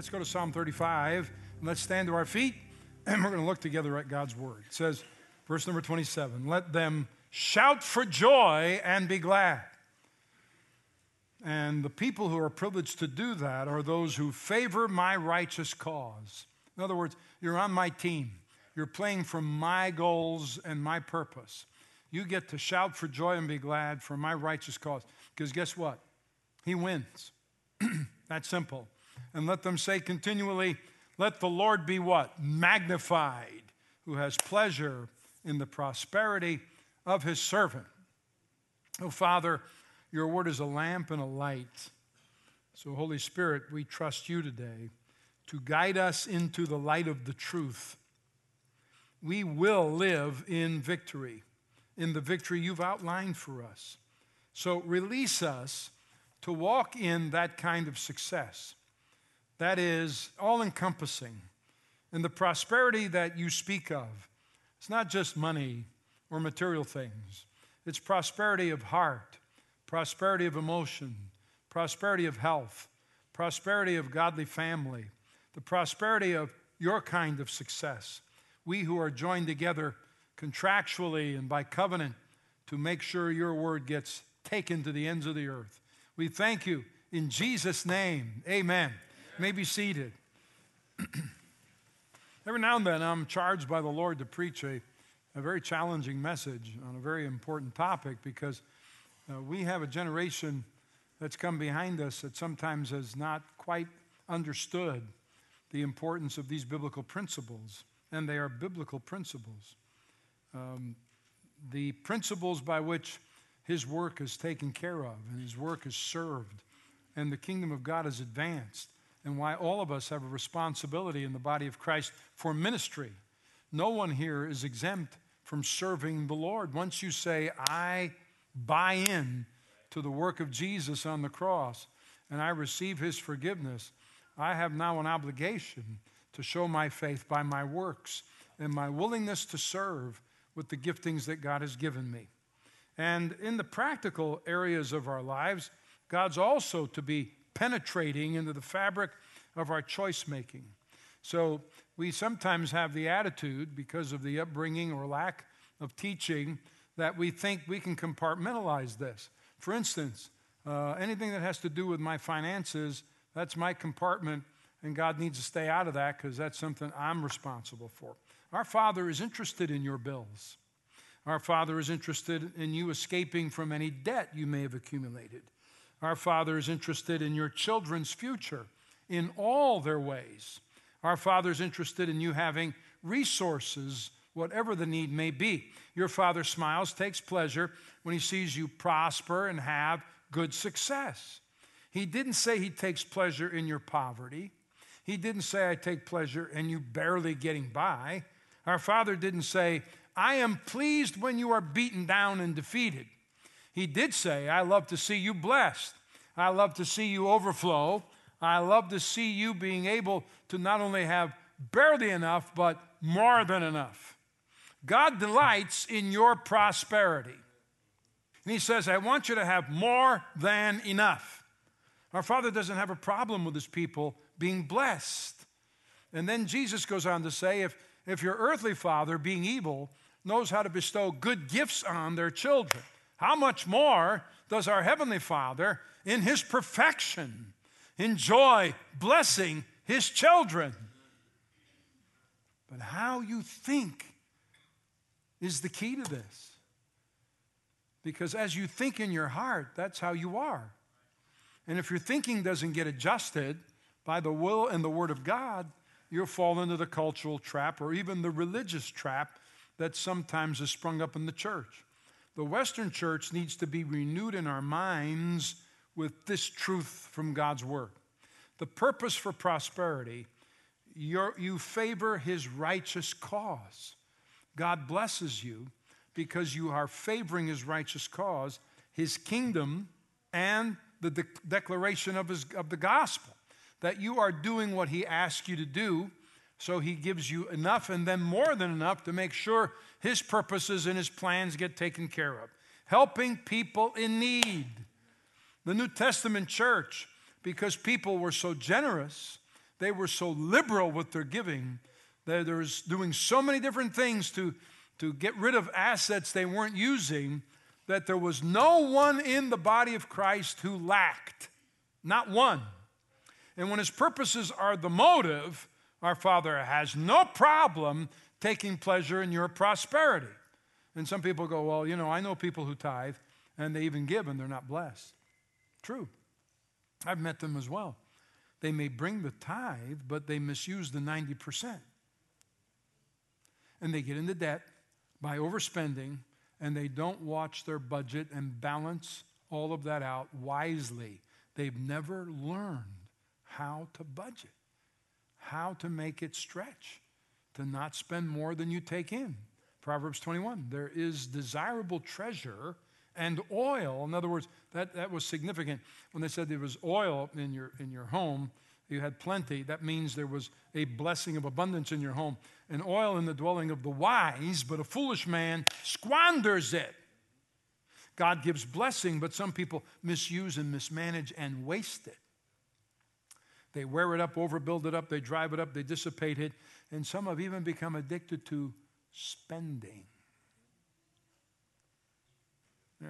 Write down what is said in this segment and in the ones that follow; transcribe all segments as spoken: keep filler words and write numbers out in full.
Let's go to Psalm thirty-five, and let's stand to our feet, and we're going to look together at God's Word. It says, verse number twenty-seven, let them shout for joy and be glad. And the people who are privileged to do that are those who favor my righteous cause. In other words, you're on my team. You're playing for my goals and my purpose. You get to shout for joy and be glad for my righteous cause. Because guess what? He wins. That's simple. And let them say continually, let the Lord be what? Magnified, who has pleasure in the prosperity of his servant. Oh, Father, your word is a lamp and a light. So, Holy Spirit, we trust you today to guide us into the light of the truth. We will live in victory, in the victory you've outlined for us. So release us to walk in that kind of success that is all-encompassing. And the prosperity that you speak of, it's not just money or material things. It's prosperity of heart, prosperity of emotion, prosperity of health, prosperity of godly family, the prosperity of your kind of success. We who are joined together contractually and by covenant to make sure your word gets taken to the ends of the earth. We thank you in Jesus' name. Amen. You may be seated. Every now and then I'm charged by the Lord to preach a, a very challenging message on a very important topic because uh, we have a generation that's come behind us that sometimes has not quite understood the importance of these biblical principles, and they are biblical principles. Um, the principles by which his work is taken care of and his work is served and the kingdom of God is advanced, and why all of us have a responsibility in the body of Christ for ministry. No one here is exempt from serving the Lord. Once you say, I buy in to the work of Jesus on the cross and I receive his forgiveness, I have now an obligation to show my faith by my works and my willingness to serve with the giftings that God has given me. And in the practical areas of our lives, God's also to be penetrating into the fabric of our choice making. So we sometimes have the attitude, because of the upbringing or lack of teaching, that we think we can compartmentalize this. For instance, uh, anything that has to do with my finances, that's my compartment, and God needs to stay out of that because that's something I'm responsible for. Our Father is interested in your bills. Our Father is interested in you escaping from any debt you may have accumulated. Our Father is interested in your children's future in all their ways. Our Father is interested in you having resources, whatever the need may be. Your Father smiles, takes pleasure when he sees you prosper and have good success. He didn't say he takes pleasure in your poverty. He didn't say, I take pleasure in you barely getting by. Our Father didn't say, I am pleased when you are beaten down and defeated. He did say, I love to see you blessed. I love to see you overflow. I love to see you being able to not only have barely enough, but more than enough. God delights in your prosperity. And he says, I want you to have more than enough. Our Father doesn't have a problem with his people being blessed. And then Jesus goes on to say, if, if your earthly father, being evil, knows how to bestow good gifts on their children, how much more does our Heavenly Father, in his perfection, enjoy blessing his children? But how you think is the key to this. Because as you think in your heart, that's how you are. And if your thinking doesn't get adjusted by the will and the word of God, you'll fall into the cultural trap or even the religious trap that sometimes has sprung up in the church. The Western church needs to be renewed in our minds with this truth from God's word. The purpose for prosperity, you're, you favor his righteous cause. God blesses you because you are favoring his righteous cause, his kingdom, and the de- declaration of, his, of the gospel, that you are doing what he asks you to do, so he gives you enough and then more than enough to make sure his purposes and his plans get taken care of. Helping people in need. The New Testament church, because people were so generous, they were so liberal with their giving. They were doing so many different things to, to get rid of assets they weren't using that there was no one in the body of Christ who lacked. Not one. And when his purposes are the motive, our Father has no problem taking pleasure in your prosperity. And some people go, well, you know, I know people who tithe and they even give and they're not blessed. True. I've met them as well. They may bring the tithe, but they misuse the ninety percent. And they get into debt by overspending, and they don't watch their budget and balance all of that out wisely. They've never learned how to budget, how to make it stretch, to not spend more than you take in. Proverbs twenty-one, there is desirable treasure and oil. In other words, that, that was significant. When they said there was oil in your, in your home, you had plenty. That means there was a blessing of abundance in your home. And oil in the dwelling of the wise, but a foolish man squanders it. God gives blessing, but some people misuse and mismanage and waste it. They wear it up, overbuild it up, they drive it up, they dissipate it, and some have even become addicted to spending. Yeah.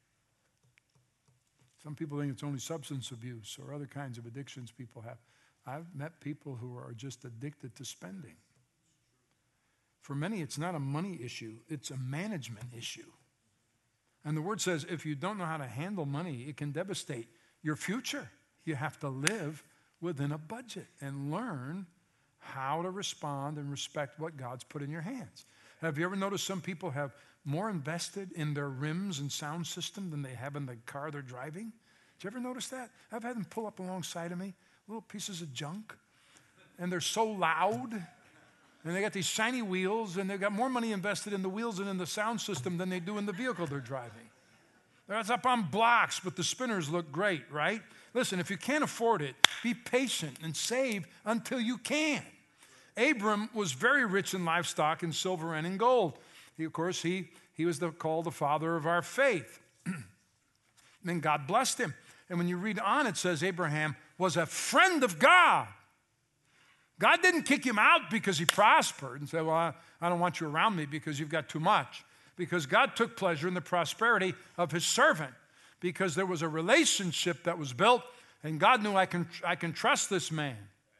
Some people think it's only substance abuse or other kinds of addictions people have. I've met people who are just addicted to spending. For many, it's not a money issue, it's a management issue. And the word says if you don't know how to handle money, it can devastate your future. You have to live within a budget and learn how to respond and respect what God's put in your hands. Have you ever noticed some people have more invested in their rims and sound system than they have in the car they're driving? Did you ever notice that? I've had them pull up alongside of me, little pieces of junk, and they're so loud, and they got these shiny wheels, and they've got more money invested in the wheels and in the sound system than they do in the vehicle they're driving. That's up on blocks, but the spinners look great, right? Listen, if you can't afford it, be patient and save until you can. Abram was very rich in livestock, in silver, and in gold. He, of course, he, he was the, called the father of our faith. Then God blessed him. And when you read on, it says Abraham was a friend of God. God didn't kick him out because he prospered and said, well, I, I don't want you around me because you've got too much. Because God took pleasure in the prosperity of his servant. Because there was a relationship that was built, and God knew I can, I can trust this man.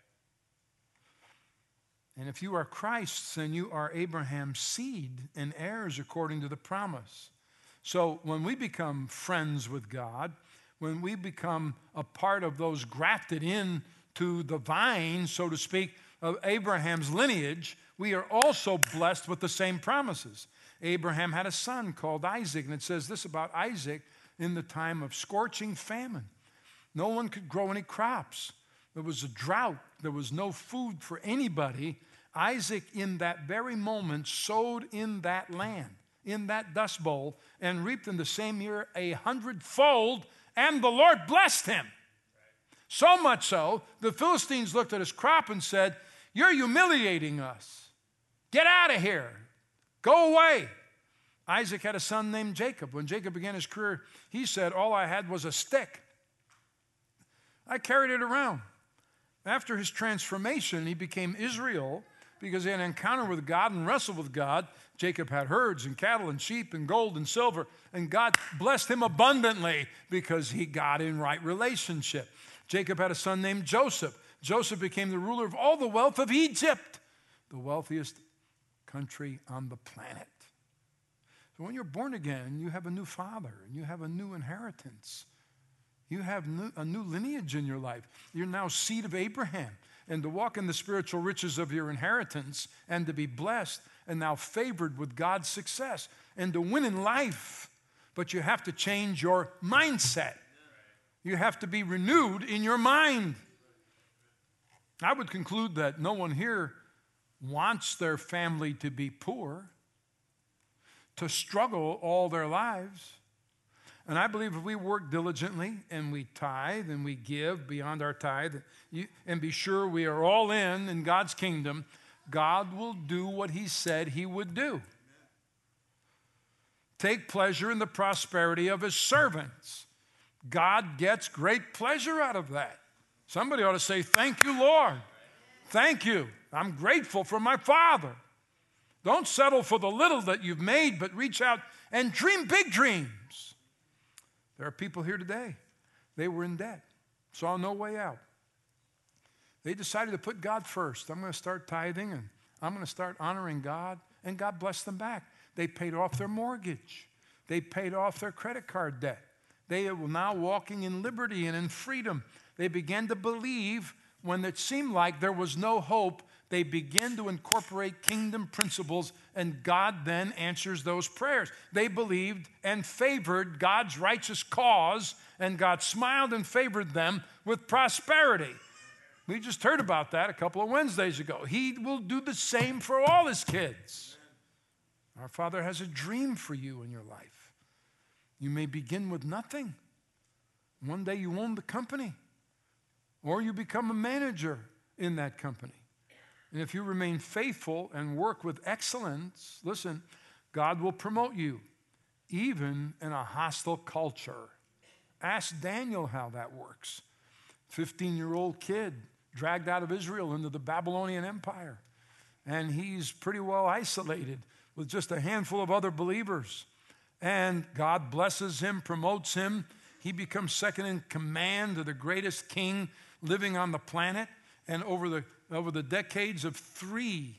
And if you are Christ's, then you are Abraham's seed and heirs according to the promise. So when we become friends with God, when we become a part of those grafted in to the vine, so to speak, of Abraham's lineage, we are also blessed with the same promises. Abraham had a son called Isaac, and it says this about Isaac: in the time of scorching famine, no one could grow any crops. There was a drought. There was no food for anybody. Isaac, in that very moment, sowed in that land, in that dust bowl, and reaped in the same year a hundredfold, and the Lord blessed him. So much so, the Philistines looked at his crop and said, you're humiliating us. Get out of here. Go away. Isaac had a son named Jacob. When Jacob began his career, he said, all I had was a stick. I carried it around. After his transformation, he became Israel because he had an encounter with God and wrestled with God. Jacob had herds and cattle and sheep and gold and silver, and God blessed him abundantly because he got in right relationship. Jacob had a son named Joseph. Joseph became the ruler of all the wealth of Egypt, the wealthiest country on the planet. So when you're born again, you have a new father, and you have a new inheritance. You have new, a new lineage in your life. You're now seed of Abraham. And to walk in the spiritual riches of your inheritance and to be blessed and now favored with God's success and to win in life. But you have to change your mindset. You have to be renewed in your mind. I would conclude that no one here wants their family to be poor, to struggle all their lives. And I believe if we work diligently and we tithe and we give beyond our tithe and be sure we are all in in God's kingdom, God will do what he said he would do. Take pleasure in the prosperity of his servants. God gets great pleasure out of that. Somebody ought to say, thank you, Lord. Thank you. I'm grateful for my Father. Don't settle for the little that you've made, but reach out and dream big dreams. There are people here today. They were in debt, saw no way out. They decided to put God first. I'm going to start tithing, and I'm going to start honoring God, and God blessed them back. They paid off their mortgage. They paid off their credit card debt. They are now walking in liberty and in freedom. They began to believe when it seemed like there was no hope. They began to incorporate kingdom principles, and God then answers those prayers. They believed and favored God's righteous cause, and God smiled and favored them with prosperity. We just heard about that a couple of Wednesdays ago. He will do the same for all his kids. Our Father has a dream for you in your life. You may begin with nothing. One day you own the company, or you become a manager in that company. And if you remain faithful and work with excellence, listen, God will promote you, even in a hostile culture. Ask Daniel how that works. fifteen-year-old kid dragged out of Israel into the Babylonian Empire. And he's pretty well isolated with just a handful of other believers. And God blesses him, promotes him. He becomes second in command to the greatest king living on the planet. And over the, over the decades of three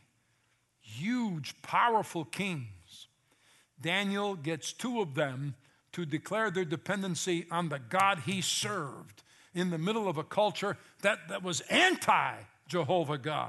huge, powerful kings, Daniel gets two of them to declare their dependency on the God he served in the middle of a culture that, that was anti-Jehovah God.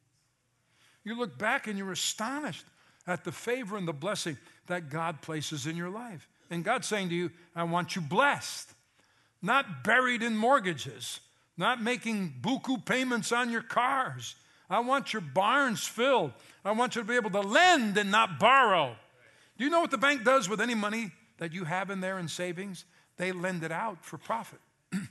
You look back and you're astonished at the favor and the blessing that God places in your life. And God's saying to you, I want you blessed, not buried in mortgages, not making buku payments on your cars. I want your barns filled. I want you to be able to lend and not borrow. Do you know what the bank does with any money that you have in there in savings? They lend it out for profit.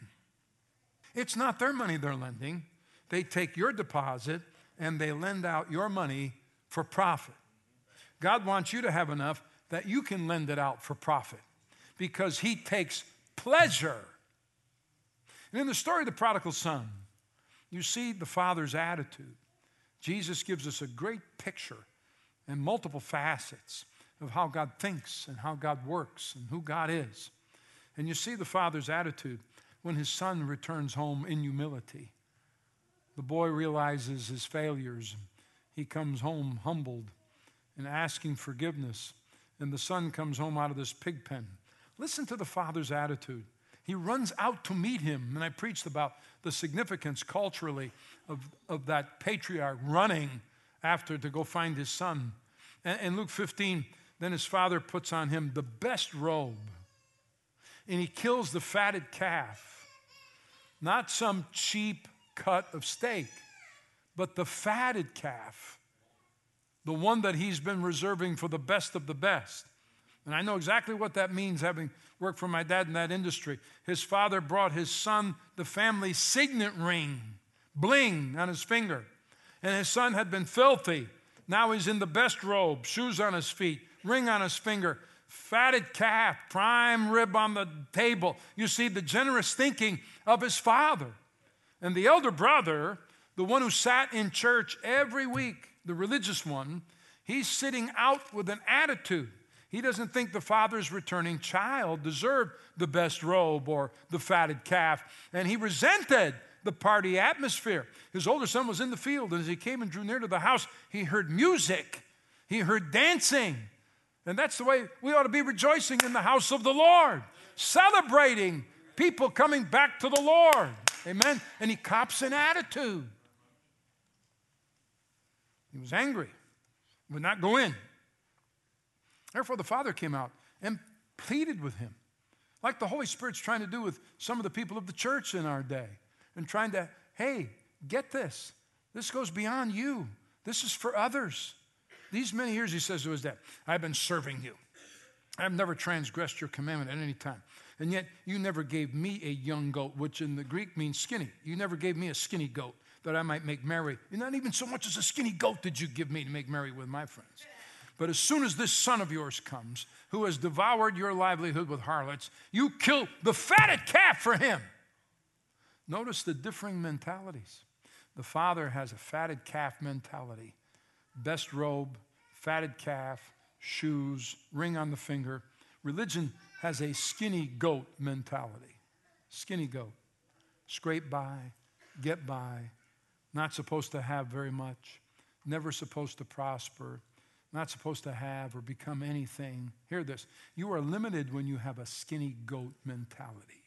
It's not their money they're lending. They take your deposit and they lend out your money for profit. God wants you to have enough that you can lend it out for profit because he takes pleasure. And in the story of the prodigal son, you see the father's attitude. Jesus gives us a great picture and multiple facets of how God thinks and how God works and who God is. And you see the father's attitude when his son returns home in humility. The boy realizes his failures. He comes home humbled and asking forgiveness. And the son comes home out of this pig pen. Listen to the father's attitude. He runs out to meet him. And I preached about the significance culturally of, of that patriarch running after to go find his son. And in Luke fifteen, then his father puts on him the best robe. And he kills the fatted calf. Not some cheap cut of steak, but the fatted calf. The one that he's been reserving for the best of the best. And I know exactly what that means, having worked for my dad in that industry. His father brought his son the family signet ring, bling on his finger. And his son had been filthy. Now he's in the best robe, shoes on his feet, ring on his finger, fatted calf, prime rib on the table. You see the generous thinking of his father. And the elder brother, the one who sat in church every week, the religious one, he's sitting out with an attitude. He doesn't think the father's returning child deserved the best robe or the fatted calf. And he resented the party atmosphere. His older son was in the field, and as he came and drew near to the house, he heard music. He heard dancing. And that's the way we ought to be rejoicing in the house of the Lord, celebrating people coming back to the Lord. Amen. And he cops an attitude. He was angry, would not go in. Therefore, the father came out and pleaded with him, like the Holy Spirit's trying to do with some of the people of the church in our day, and trying to, hey, get this. This goes beyond you. This is for others. These many years, he says to his dad, I've been serving you. I've never transgressed your commandment at any time. And yet, you never gave me a young goat, which in the Greek means skinny. You never gave me a skinny goat that I might make merry. And not even so much as a skinny goat did you give me to make merry with my friends. But as soon as this son of yours comes, who has devoured your livelihood with harlots, you kill the fatted calf for him. Notice the differing mentalities. The father has a fatted calf mentality. Best robe, fatted calf, shoes, ring on the finger. Religion has a skinny goat mentality. Skinny goat. Scrape by, get by, not supposed to have very much, never supposed to prosper, not supposed to have or become anything. Hear this. You are limited when you have a skinny goat mentality.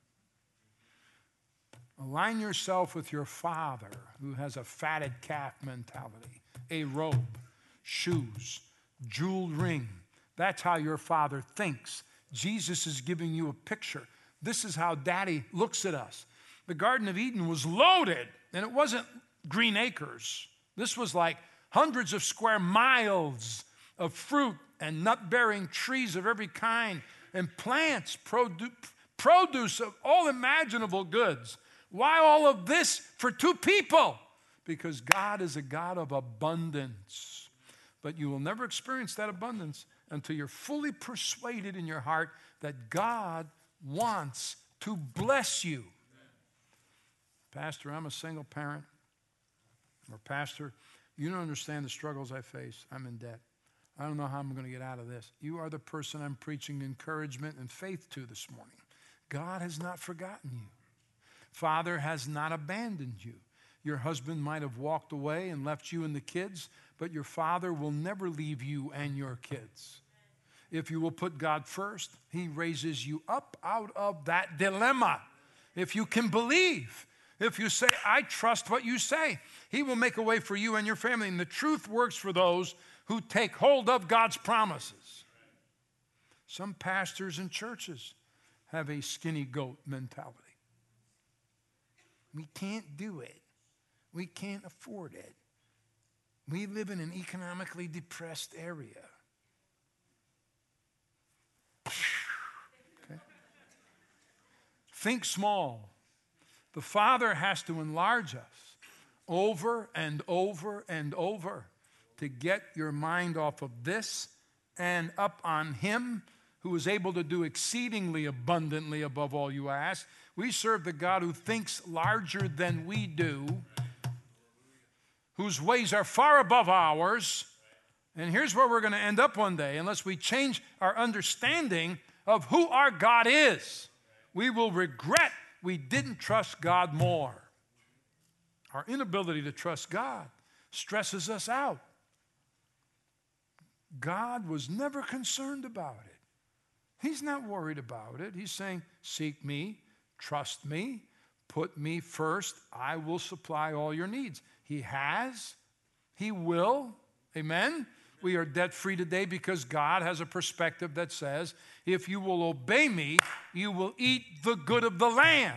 Align yourself with your father who has a fatted calf mentality, a robe, shoes, jeweled ring. That's how your father thinks. Jesus is giving you a picture. This is how Daddy looks at us. The Garden of Eden was loaded, and it wasn't green acres. This was like hundreds of square miles of fruit and nut-bearing trees of every kind and plants, produ- produce of all imaginable goods. Why all of this for two people? Because God is a God of abundance. But you will never experience that abundance until you're fully persuaded in your heart that God wants to bless you. Pastor, I'm a single parent. Or Pastor, you don't understand the struggles I face. I'm in debt. I don't know how I'm going to get out of this. You are the person I'm preaching encouragement and faith to this morning. God has not forgotten you. Father has not abandoned you. Your husband might have walked away and left you and the kids, but your father will never leave you and your kids. If you will put God first, he raises you up out of that dilemma. If you can believe, if you say, I trust what you say, he will make a way for you and your family. And the truth works for those who take hold of God's promises. Some pastors and churches have a skinny goat mentality. We can't do it. We can't afford it. We live in an economically depressed area. Okay. Think small. The Father has to enlarge us over and over and over to get your mind off of this and up on Him who is able to do exceedingly abundantly above all you ask. We serve the God who thinks larger than we do, whose ways are far above ours. And here's where we're going to end up one day, unless we change our understanding of who our God is. We will regret we didn't trust God more. Our inability to trust God stresses us out. God was never concerned about it. He's not worried about it. He's saying, seek me, trust me, put me first. I will supply all your needs. He has. He will. Amen? We are debt-free today because God has a perspective that says, if you will obey me, you will eat the good of the land.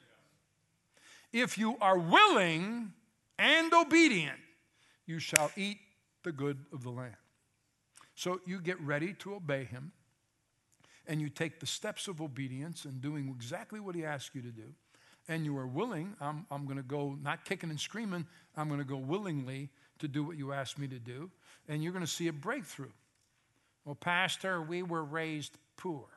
If you are willing and obedient, you shall eat the good of the land. So you get ready to obey him, and you take the steps of obedience and doing exactly what he asks you to do, and you are willing, I'm, I'm going to go, not kicking and screaming, I'm going to go willingly to do what you asked me to do, and you're going to see a breakthrough. Well, Pastor, we were raised poor.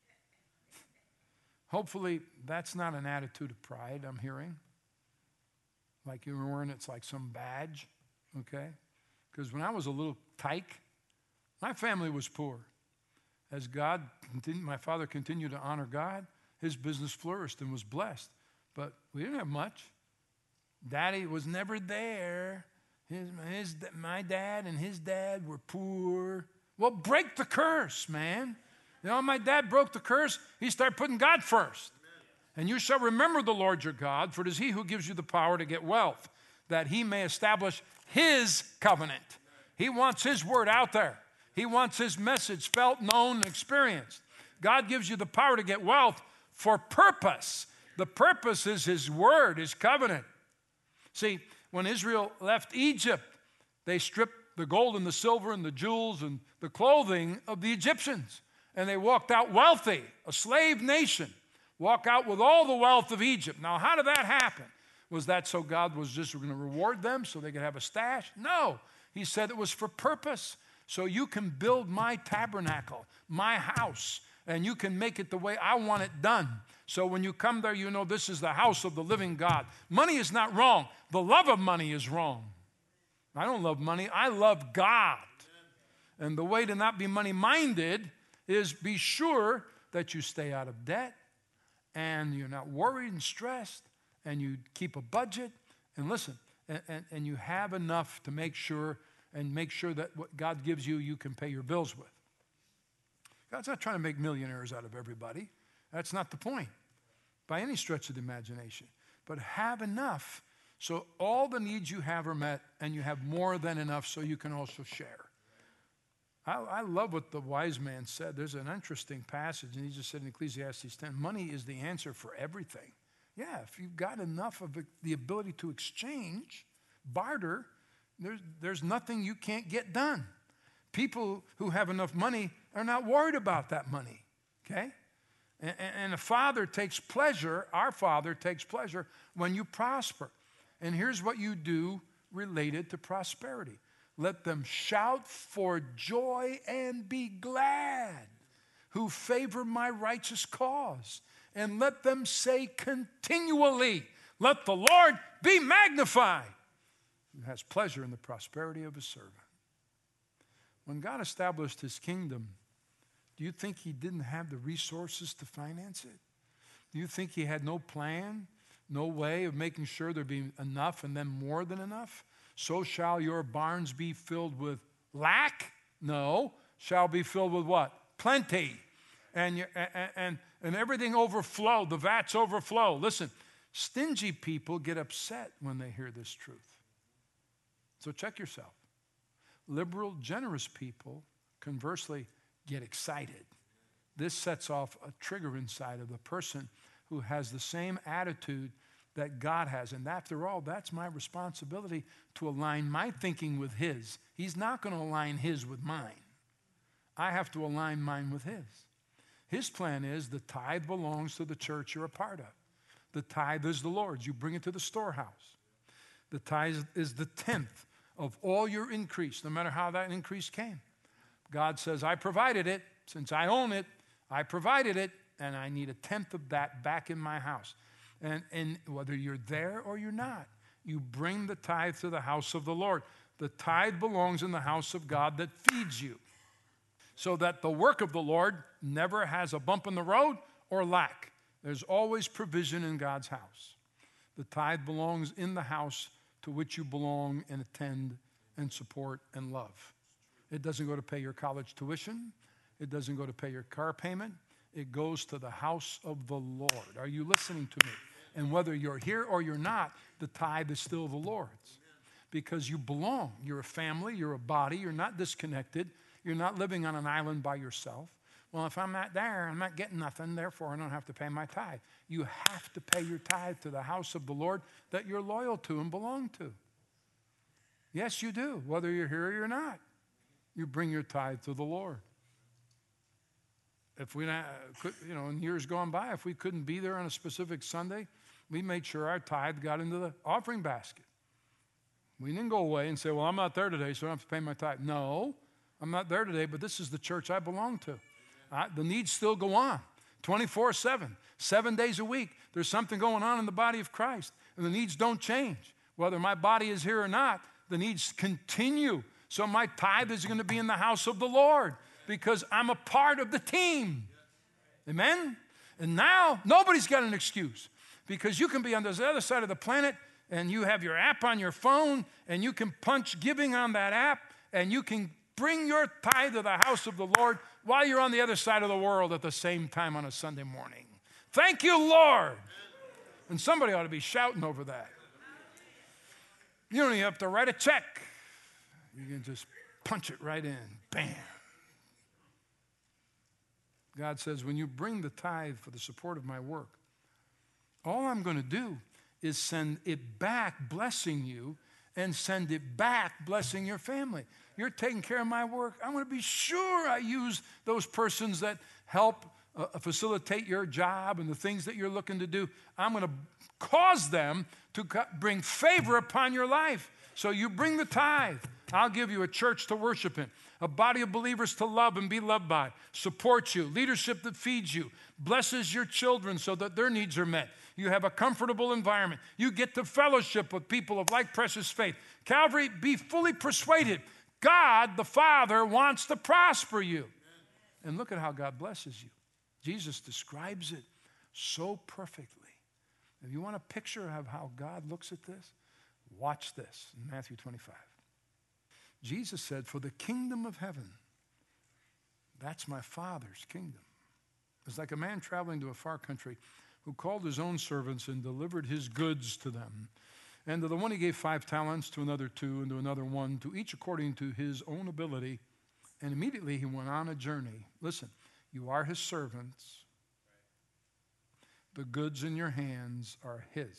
Hopefully, that's not an attitude of pride I'm hearing. Like you're wearing it's like some badge, okay? Because when I was a little tyke, my family was poor. As God, continued, my father continued to honor God, his business flourished and was blessed. But we didn't have much. Daddy was never there. His, his, my dad and his dad were poor. Well, break the curse, man. You know, my dad broke the curse. He started putting God first. And you shall remember the Lord your God, for it is he who gives you the power to get wealth, that he may establish his covenant. He wants his word out there. He wants his message felt, known, and experienced. God gives you the power to get wealth for purpose. The purpose is his word, his covenant. See, when Israel left Egypt, they stripped the gold and the silver and the jewels and the clothing of the Egyptians. And they walked out wealthy, a slave nation. Walk out with all the wealth of Egypt. Now, how did that happen? Was that so God was just going to reward them so they could have a stash? No. He said it was for purpose. So you can build my tabernacle, my house, and you can make it the way I want it done. So when you come there, you know this is the house of the living God. Money is not wrong. The love of money is wrong. I don't love money. I love God. And the way to not be money-minded is be sure that you stay out of debt and you're not worried and stressed and you keep a budget. And listen, and, and, and you have enough to make sure and make sure that what God gives you, you can pay your bills with. God's not trying to make millionaires out of everybody. That's not the point by any stretch of the imagination. But have enough so all the needs you have are met and you have more than enough so you can also share. I, I love what the wise man said. There's an interesting passage, and he just said in Ecclesiastes ten, money is the answer for everything. Yeah, if you've got enough of the ability to exchange, barter, there's, there's nothing you can't get done. People who have enough money are not worried about that money, okay? And, and a father takes pleasure, our Father takes pleasure when you prosper. And here's what you do related to prosperity. Let them shout for joy and be glad who favor my righteous cause. And let them say continually, let the Lord be magnified, who has pleasure in the prosperity of his servant. When God established his kingdom, do you think he didn't have the resources to finance it? Do you think he had no plan, no way of making sure there'd be enough and then more than enough? So shall your barns be filled with lack? No. Shall be filled with what? Plenty. And, and, and, and everything overflow. The vats overflow. Listen, stingy people get upset when they hear this truth. So check yourself. Liberal, generous people, conversely, get excited. This sets off a trigger inside of the person who has the same attitude that God has. And after all, that's my responsibility to align my thinking with his. He's not going to align his with mine. I have to align mine with his. His plan is the tithe belongs to the church you're a part of. The tithe is the Lord's. You bring it to the storehouse. The tithe is the tenth of all your increase, no matter how that increase came. God says, I provided it. Since I own it, I provided it, and I need a tenth of that back in my house. And, and whether you're there or you're not, you bring the tithe to the house of the Lord. The tithe belongs in the house of God that feeds you, so that the work of the Lord never has a bump in the road or lack. There's always provision in God's house. The tithe belongs in the house to which you belong and attend and support and love. It doesn't go to pay your college tuition. It doesn't go to pay your car payment. It goes to the house of the Lord. Are you listening to me? And whether you're here or you're not, the tithe is still the Lord's. Because you belong. You're a family. You're a body. You're not disconnected. You're not living on an island by yourself. Well, if I'm not there, I'm not getting nothing, therefore I don't have to pay my tithe. You have to pay your tithe to the house of the Lord that you're loyal to and belong to. Yes, you do, whether you're here or you're not. You bring your tithe to the Lord. If we, not, you know, in years gone by, if we couldn't be there on a specific Sunday, we made sure our tithe got into the offering basket. We didn't go away and say, well, I'm not there today, so I don't have to pay my tithe. No, I'm not there today, but this is the church I belong to. I, the needs still go on, twenty-four seven, seven days a week. There's something going on in the body of Christ, and the needs don't change. Whether my body is here or not, the needs continue. So my tithe is going to be in the house of the Lord because I'm a part of the team. Amen? And now nobody's got an excuse because you can be on the other side of the planet and you have your app on your phone and you can punch giving on that app and you can bring your tithe to the house of the Lord while you're on the other side of the world at the same time on a Sunday morning. Thank you, Lord. And somebody ought to be shouting over that. You don't even have to write a check. You can just punch it right in. Bam. God says, when you bring the tithe for the support of my work, all I'm going to do is send it back blessing you and send it back blessing your family. You're taking care of my work. I want to be sure I use those persons that help uh, facilitate your job and the things that you're looking to do. I'm going to cause them to bring favor upon your life. So you bring the tithe. I'll give you a church to worship in, a body of believers to love and be loved by, support you, leadership that feeds you, blesses your children so that their needs are met. You have a comfortable environment. You get to fellowship with people of like precious faith. Calvary, be fully persuaded. God, the Father, wants to prosper you. And look at how God blesses you. Jesus describes it so perfectly. If you want a picture of how God looks at this, watch this in Matthew twenty-five. Jesus said, for the kingdom of heaven, that's my Father's kingdom. It's like a man traveling to a far country who called his own servants and delivered his goods to them. And to the one he gave five talents, to another two, and to another one, to each according to his own ability. And immediately he went on a journey. Listen, you are his servants. The goods in your hands are his.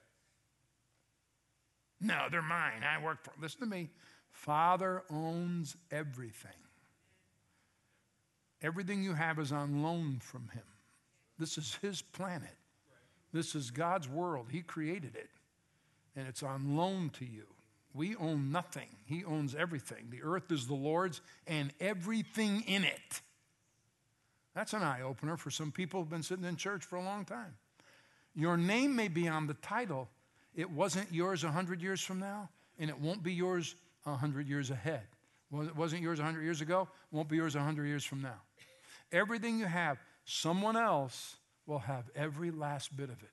No, they're mine. I work for them. Listen to me. Father owns everything. Everything you have is on loan from him. This is his planet. This is God's world. He created it. And it's on loan to you. We own nothing. He owns everything. The earth is the Lord's and everything in it. That's an eye-opener for some people who've been sitting in church for a long time. Your name may be on the title. It wasn't yours a hundred years from now, and it won't be yours a hundred years ahead. Well, it wasn't yours a hundred years ago, won't be yours a hundred years from now. Everything you have, someone else will have every last bit of it.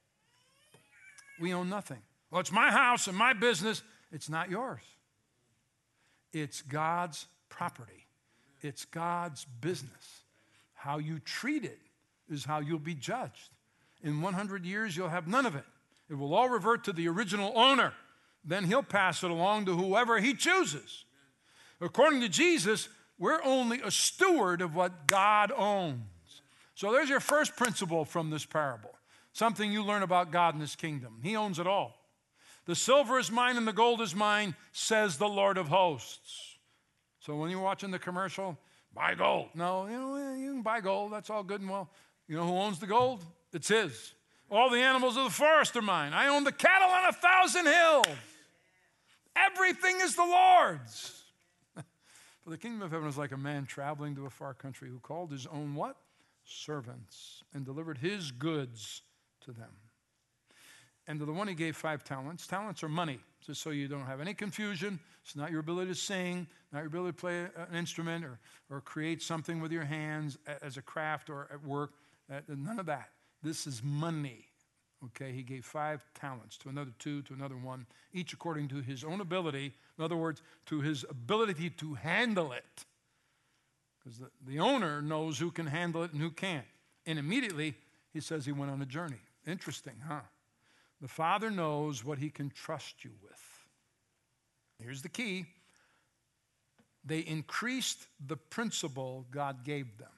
We own nothing. Well, it's my house and my business. It's not yours. It's God's property. It's God's business. How you treat it is how you'll be judged. In one hundred years, you'll have none of it. It will all revert to the original owner. Then he'll pass it along to whoever he chooses. According to Jesus, we're only a steward of what God owns. So there's your first principle from this parable. Something you learn about God and his kingdom. He owns it all. The silver is mine and the gold is mine, says the Lord of hosts. So when you're watching the commercial, buy gold. No, you know, you can buy gold. That's all good and well. You know who owns the gold? It's his. All the animals of the forest are mine. I own the cattle on a thousand hills. Everything is the Lord's. For the kingdom of heaven is like a man traveling to a far country who called his own what? Servants, and delivered his goods to them. And to the one he gave five talents. Talents are money, just so you don't have any confusion. It's not your ability to sing, not your ability to play an instrument or, or create something with your hands as a craft or at work. None of that. This is money. Okay, he gave five talents, to another two, to another one, each according to his own ability. In other words, to his ability to handle it. Because the, the owner knows who can handle it and who can't. And immediately, he says he went on a journey. Interesting, huh? The Father knows what he can trust you with. Here's the key. They increased the principle God gave them.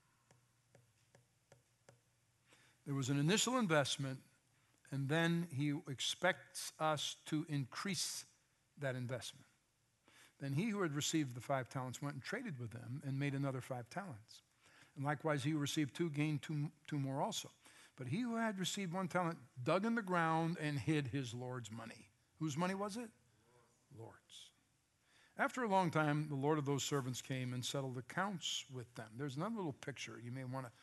There was an initial investment, and then he expects us to increase that investment. Then he who had received the five talents went and traded with them and made another five talents. And likewise, he who received two gained two, two more also. But he who had received one talent dug in the ground and hid his Lord's money. Whose money was it? Lord's. After a long time, the Lord of those servants came and settled accounts with them. There's another little picture you may want to.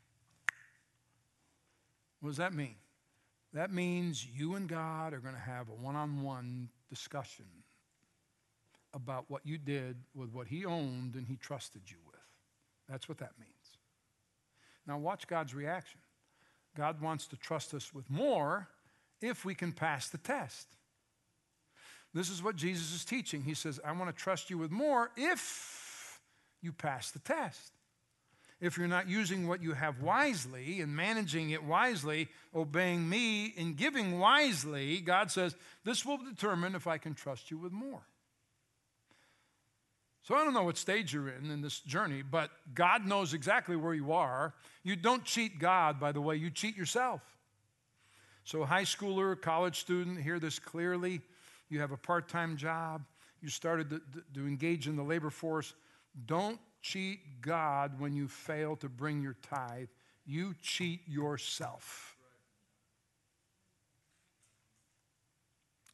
What does that mean? That means you and God are going to have a one-on-one discussion about what you did with what he owned and he trusted you with. That's what that means. Now watch God's reaction. God wants to trust us with more if we can pass the test. This is what Jesus is teaching. He says, I want to trust you with more if you pass the test. If you're not using what you have wisely and managing it wisely, obeying me and giving wisely, God says, this will determine if I can trust you with more. So I don't know what stage you're in in this journey, but God knows exactly where you are. You don't cheat God, by the way, you cheat yourself. So high schooler, college student, hear this clearly. You have a part-time job. You started to, to engage in the labor force. Don't cheat God when you fail to bring your tithe. You cheat yourself.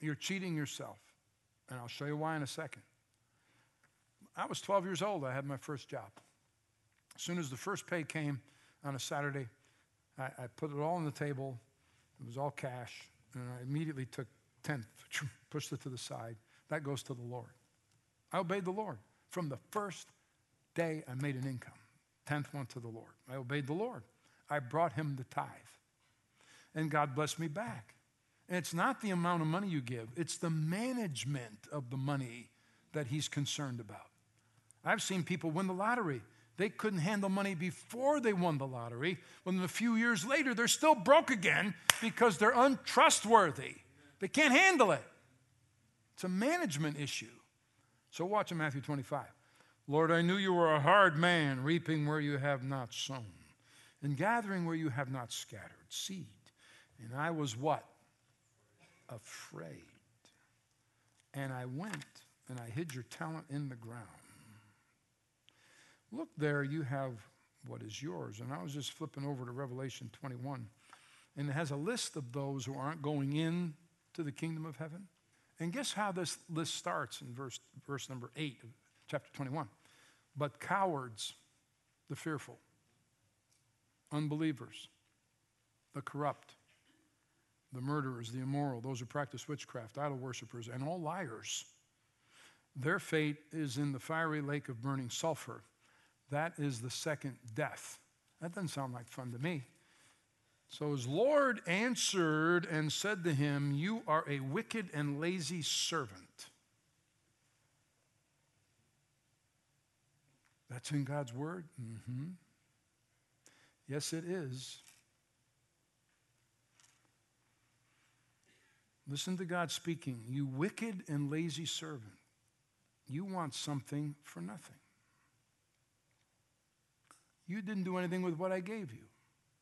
You're cheating yourself. And I'll show you why in a second. I was twelve years old. I had my first job. As soon as the first pay came on a Saturday, I, I put it all on the table. It was all cash. And I immediately took tenth, pushed it to the side. That goes to the Lord. I obeyed the Lord. From the first day I made an income, tenth went to the Lord. I obeyed the Lord. I brought him the tithe. And God blessed me back. And it's not the amount of money you give. It's the management of the money that he's concerned about. I've seen people win the lottery. They couldn't handle money before they won the lottery. When a few years later, they're still broke again because they're untrustworthy. They can't handle it. It's a management issue. So watch in Matthew twenty-five. Lord, I knew you were a hard man, reaping where you have not sown, and gathering where you have not scattered seed. And I was what? Afraid. And I went and I hid your talent in the ground. Look there, you have what is yours. And I was just flipping over to Revelation twenty-one. And it has a list of those who aren't going in to the kingdom of heaven. And guess how this list starts in verse, verse number eight of chapter twenty-one. But cowards, the fearful, unbelievers, the corrupt, the murderers, the immoral, those who practice witchcraft, idol worshipers, and all liars, their fate is in the fiery lake of burning sulfur. That is the second death. That doesn't sound like fun to me. So his Lord answered and said to him, you are a wicked and lazy servant. That's in God's word? Mm-hmm. Yes, it is. Listen to God speaking. You wicked and lazy servant. You want something for nothing. You didn't do anything with what I gave you.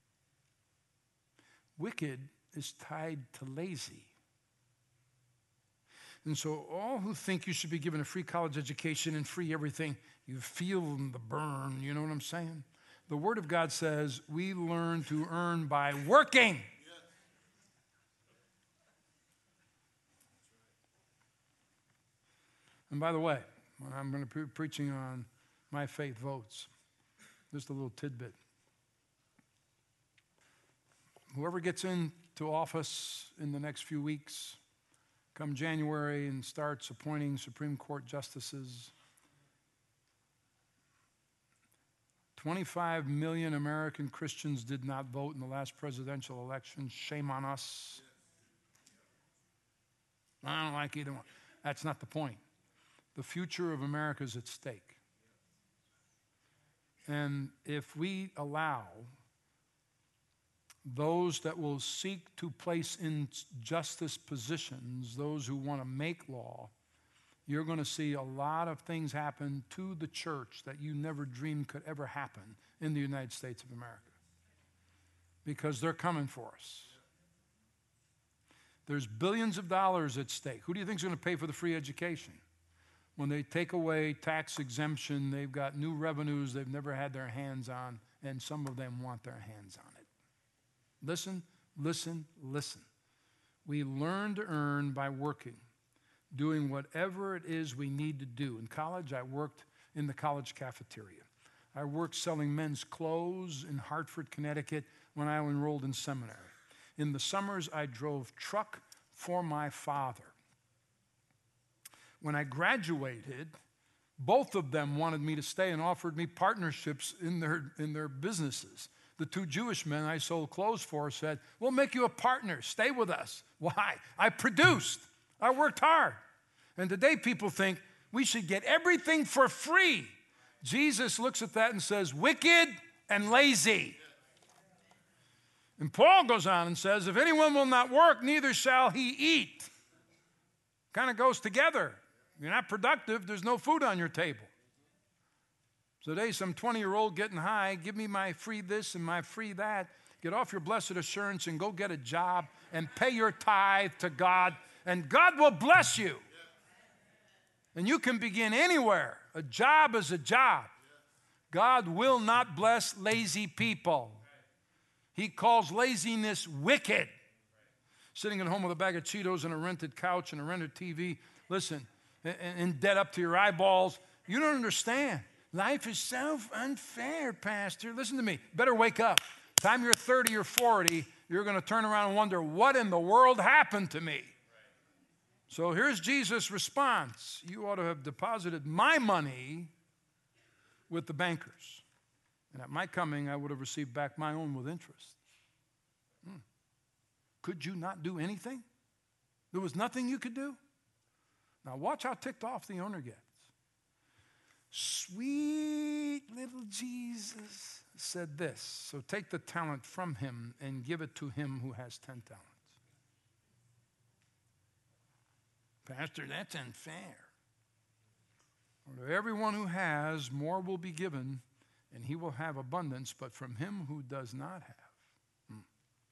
Wicked is tied to lazy. And so all who think you should be given a free college education and free everything, you feel the burn, you know what I'm saying? The Word of God says we learn to earn by working. And by the way, when I'm going to be preaching on My Faith Votes, just a little tidbit. Whoever gets into office in the next few weeks, come January, and starts appointing Supreme Court justices, twenty-five million American Christians did not vote in the last presidential election. Shame on us. I don't like either one. That's not the point. The future of America is at stake. And if we allow those that will seek to place in justice positions, those who want to make law, you're going to see a lot of things happen to the church that you never dreamed could ever happen in the United States of America. Because they're coming for us. There's billions of dollars at stake. Who do you think is going to pay for the free education? When they take away tax exemption, they've got new revenues they've never had their hands on, and some of them want their hands on it. Listen, listen, listen. We learn to earn by working, doing whatever it is we need to do. In college, I worked in the college cafeteria. I worked selling men's clothes in Hartford, Connecticut when I enrolled in seminary. In the summers, I drove truck for my father. When I graduated, both of them wanted me to stay and offered me partnerships in their, in their businesses. The two Jewish men I sold clothes for said, we'll make you a partner. Stay with us. Why? I produced. I worked hard. And today people think we should get everything for free. Jesus looks at that and says, wicked and lazy. And Paul goes on and says, if anyone will not work, neither shall he eat. Kind of goes together. You're not productive, there's no food on your table. So today, some twenty-year-old getting high, give me my free this and my free that. Get off your blessed assurance and go get a job and pay your tithe to God, and God will bless you. And you can begin anywhere. A job is a job. God will not bless lazy people. He calls laziness wicked. sitting at home with a bag of Cheetos and a rented couch and a rented T V, listen, in debt up to your eyeballs. You don't understand. Life is so unfair, Pastor. Listen to me. Better wake up. Time you're thirty or forty, you're going to turn around and wonder, what in the world happened to me? So here's Jesus' response. You ought to have deposited my money with the bankers. And at my coming, I would have received back my own with interest. Hmm. Could you not do anything? There was nothing you could do? Now watch how ticked off the owner gets. Sweet little Jesus said this, so take the talent from him and give it to him who has ten talents. Pastor, that's unfair. For to everyone who has, more will be given, and he will have abundance, but from him who does not have. Hmm.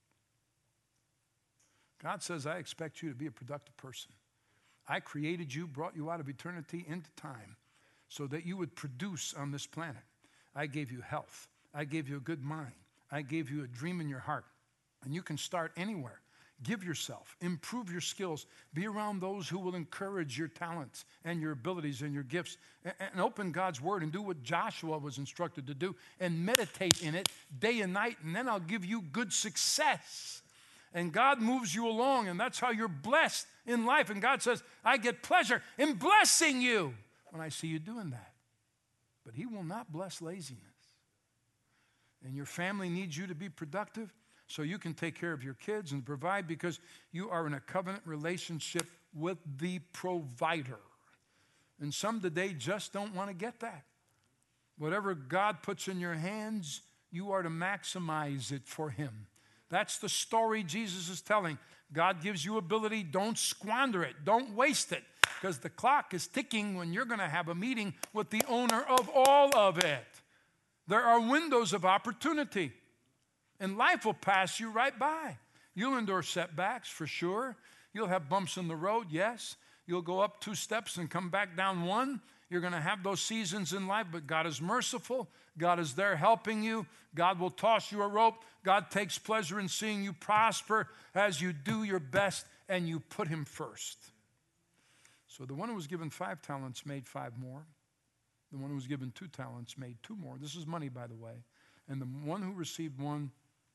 God says, I expect you to be a productive person. I created you, brought you out of eternity into time, so that you would produce on this planet. I gave you health. I gave you a good mind. I gave you a dream in your heart. And you can start anywhere. Give yourself. Improve your skills. Be around those who will encourage your talents and your abilities and your gifts. And, and open God's word and do what Joshua was instructed to do. And meditate in it day and night. And then I'll give you good success. And God moves you along. And that's how you're blessed in life. And God says, I get pleasure in blessing you when I see you doing that. But he will not bless laziness. And your family needs you to be productive so you can take care of your kids and provide, because you are in a covenant relationship with the provider. And some today just don't want to get that. Whatever God puts in your hands, you are to maximize it for him. That's the story Jesus is telling. God gives you ability. Don't squander it. Don't waste it. Because the clock is ticking when you're going to have a meeting with the owner of all of it. There are windows of opportunity. And life will pass you right by. You'll endure setbacks for sure. You'll have bumps in the road, yes. You'll go up two steps and come back down one. You're going to have those seasons in life, but God is merciful. God is there helping you. God will toss you a rope. God takes pleasure in seeing you prosper as you do your best and you put him first. So the one who was given five talents made five more. The one who was given two talents made two more. This is money, by the way. And the one who received one,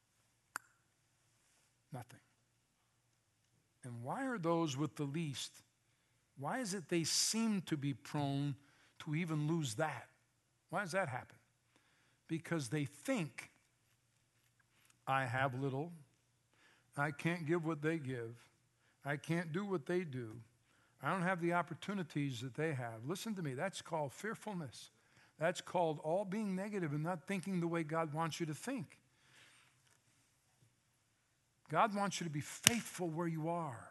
nothing. And why are those with the least, why is it they seem to be prone to even lose that? Why does that happen? Because they think, I have little, I can't give what they give, I can't do what they do, I don't have the opportunities that they have. Listen to me, that's called fearfulness. That's called all being negative and not thinking the way God wants you to think. God wants you to be faithful where you are.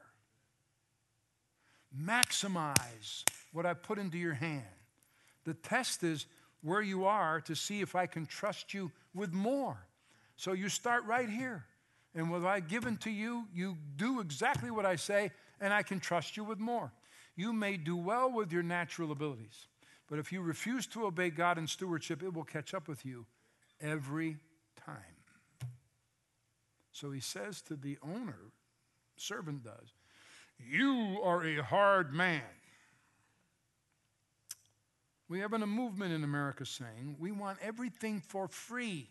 Maximize what I put into your hand. The test is where you are to see if I can trust you with more. So you start right here. And what I've given to you, you do exactly what I say, and I can trust you with more. You may do well with your natural abilities, but if you refuse to obey God in stewardship, it will catch up with you every time. So he says to the owner, servant does, you are a hard man. We have a movement in America saying we want everything for free.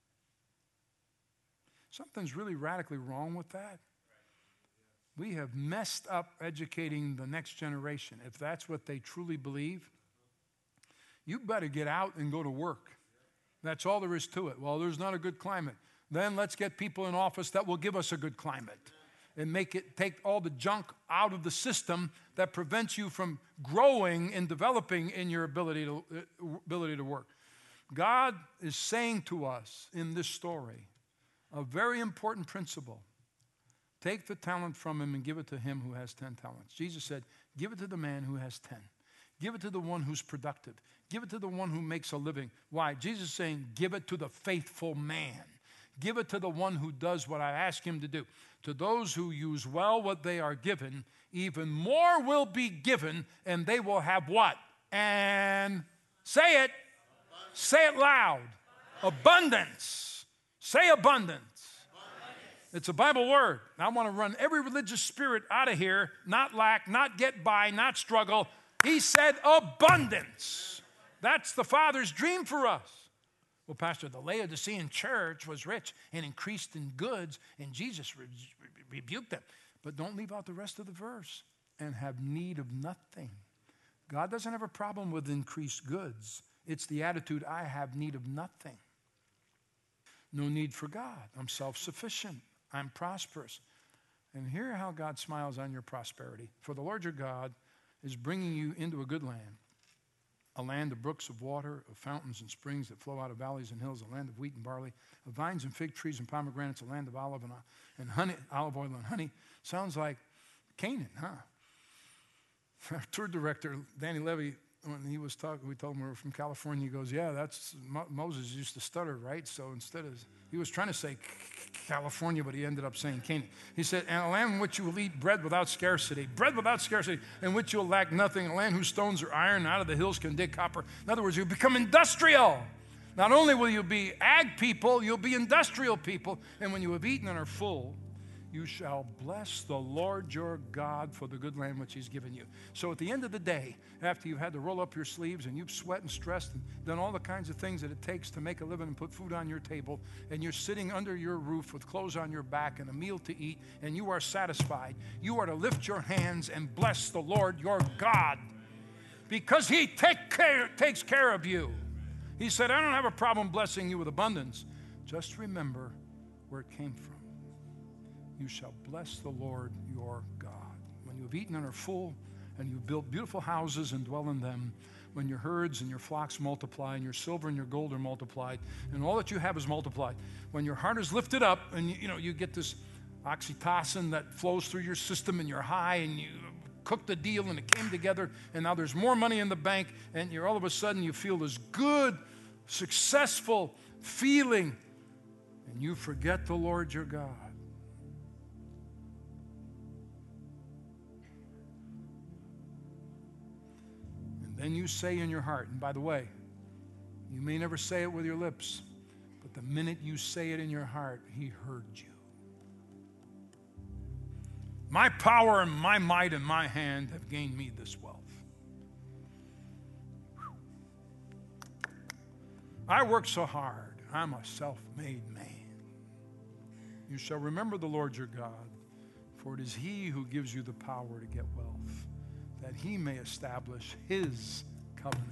Something's really radically wrong with that. We have messed up educating the next generation. If that's what they truly believe, you better get out and go to work. That's all there is to it. Well, there's not a good climate. Then let's get people in office that will give us a good climate and make it take all the junk out of the system that prevents you from growing and developing in your ability to, uh, ability to work. God is saying to us in this story a very important principle. Take the talent from him and give it to him who has ten talents. Jesus said, give it to the man who has ten. Give it to the one who's productive. Give it to the one who makes a living. Why? Jesus is saying, give it to the faithful man. Give it to the one who does what I ask him to do. To those who use well what they are given, even more will be given, and they will have what? And say it. Say it loud. Abundance. Say abundance. It's a Bible word. I want to run every religious spirit out of here, not lack, not get by, not struggle. He said abundance. That's the Father's dream for us. Well, Pastor, the Laodicean church was rich and increased in goods, and Jesus re- re- rebuked them. But don't leave out the rest of the verse. And have need of nothing. God doesn't have a problem with increased goods. It's the attitude, I have need of nothing. No need for God. I'm self-sufficient. I'm prosperous. And hear how God smiles on your prosperity. For the Lord your God is bringing you into a good land, a land of brooks of water, of fountains and springs that flow out of valleys and hills, a land of wheat and barley, of vines and fig trees and pomegranates, a land of olive and, and honey, olive oil and honey. Sounds like Canaan, huh? Our tour director, Danny Levy, when he was talking, we told him we were from California. He goes, yeah, that's, Mo- Moses used to stutter, right? So instead of, he was trying to say California, but he ended up saying Canaan. He said, and a land in which you will eat bread without scarcity, bread without scarcity, in which you'll lack nothing, a land whose stones are iron, out of the hills can dig copper. In other words, you become industrial. Not only will you be ag people, you'll be industrial people. And when you have eaten and are full, you shall bless the Lord your God for the good land which he's given you. So at the end of the day, after you've had to roll up your sleeves and you've sweat and stressed and done all the kinds of things that it takes to make a living and put food on your table, and you're sitting under your roof with clothes on your back and a meal to eat, and you are satisfied, you are to lift your hands and bless the Lord your God because he take care, takes care of you. He said, I don't have a problem blessing you with abundance. Just remember where it came from. You shall bless the Lord your God. When you have eaten and are full, and you've built beautiful houses and dwell in them, when your herds and your flocks multiply, and your silver and your gold are multiplied, and all that you have is multiplied, when your heart is lifted up, and you, you know, you get this oxytocin that flows through your system, and you're high, and you cooked the deal, and it came together, and now there's more money in the bank, and you're all of a sudden you feel this good, successful feeling, and you forget the Lord your God. Then you say in your heart, and by the way, you may never say it with your lips, but the minute you say it in your heart, he heard you. My power and my might and my hand have gained me this wealth. I work so hard. I'm a self-made man. You shall remember the Lord your God, for it is he who gives you the power to get wealth, that he may establish his covenant.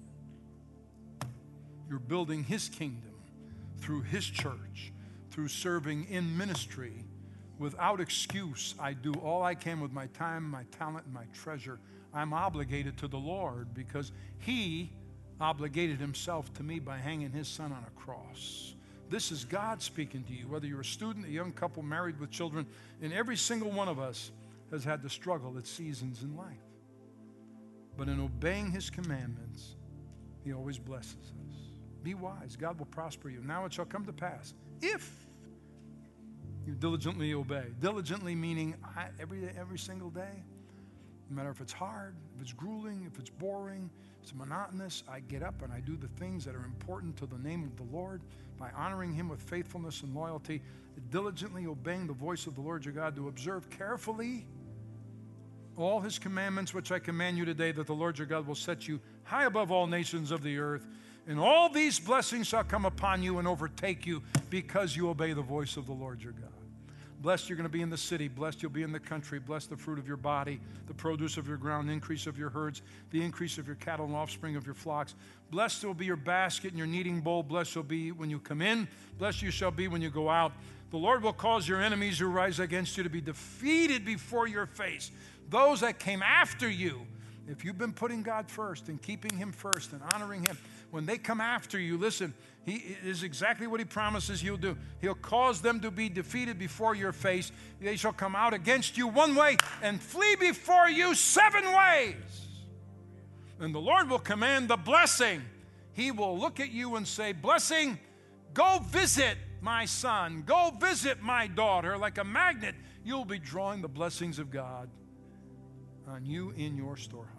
You're building his kingdom through his church, through serving in ministry. Without excuse, I do all I can with my time, my talent, and my treasure. I'm obligated to the Lord because he obligated himself to me by hanging his son on a cross. This is God speaking to you, whether you're a student, a young couple married with children, and every single one of us has had to struggle at seasons in life. But in obeying his commandments, he always blesses us. Be wise. God will prosper you. Now it shall come to pass if you diligently obey. Diligently meaning I, every day, every single day. No matter if it's hard, if it's grueling, if it's boring, it's monotonous, I get up and I do the things that are important to the name of the Lord by honoring him with faithfulness and loyalty, diligently obeying the voice of the Lord your God, to observe carefully all his commandments which I command you today, that the Lord your God will set you high above all nations of the earth. And all these blessings shall come upon you and overtake you because you obey the voice of the Lord your God. Blessed you're going to be in the city. Blessed you'll be in the country. Blessed the fruit of your body, the produce of your ground, increase of your herds, the increase of your cattle and offspring of your flocks. Blessed will be your basket and your kneading bowl. Blessed you'll be when you come in. Blessed you shall be when you go out. The Lord will cause your enemies who rise against you to be defeated before your face. Those that came after you, if you've been putting God first and keeping him first and honoring him, when they come after you, listen, he is exactly what he promises he'll do. He'll cause them to be defeated before your face. They shall come out against you one way and flee before you seven ways. And the Lord will command the blessing. He will look at you and say, blessing, go visit my son. Go visit my daughter. Like a magnet, you'll be drawing the blessings of God on you in your storehouses.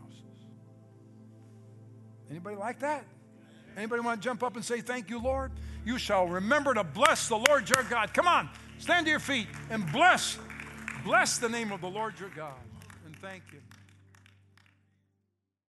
Anybody like that? Anybody want to jump up and say, thank you, Lord? You shall remember to bless the Lord your God. Come on, Stand to your feet and bless, bless the name of the Lord your God and thank Him.